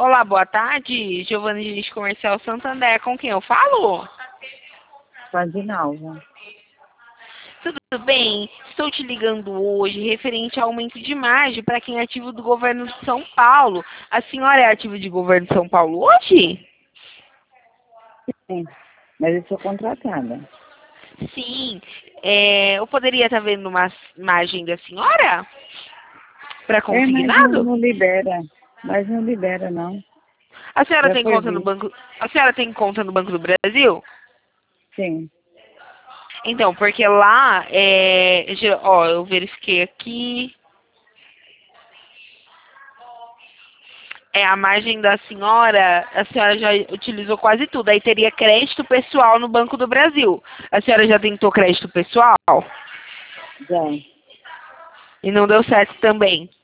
Olá, boa tarde. Giovana de Lixo Comercial Santander. Com quem eu falo? Fadinalva. Tudo bem? Estou te ligando hoje referente ao aumento de margem para quem é ativo do governo de São Paulo. A senhora é ativa de governo de São Paulo hoje? Sim, mas eu sou contratada. Sim. Eu poderia estar vendo uma margem da senhora? Para Mas não, consignado? não libera. Mas não libera, não. A senhora Já tem foi conta no visto. banco? A senhora tem conta no Banco do Brasil? Sim. Então, porque lá, eu verifiquei aqui, a margem da senhora, a senhora já utilizou quase tudo, aí teria crédito pessoal no Banco do Brasil. A senhora já tentou crédito pessoal? Já. E não deu certo também.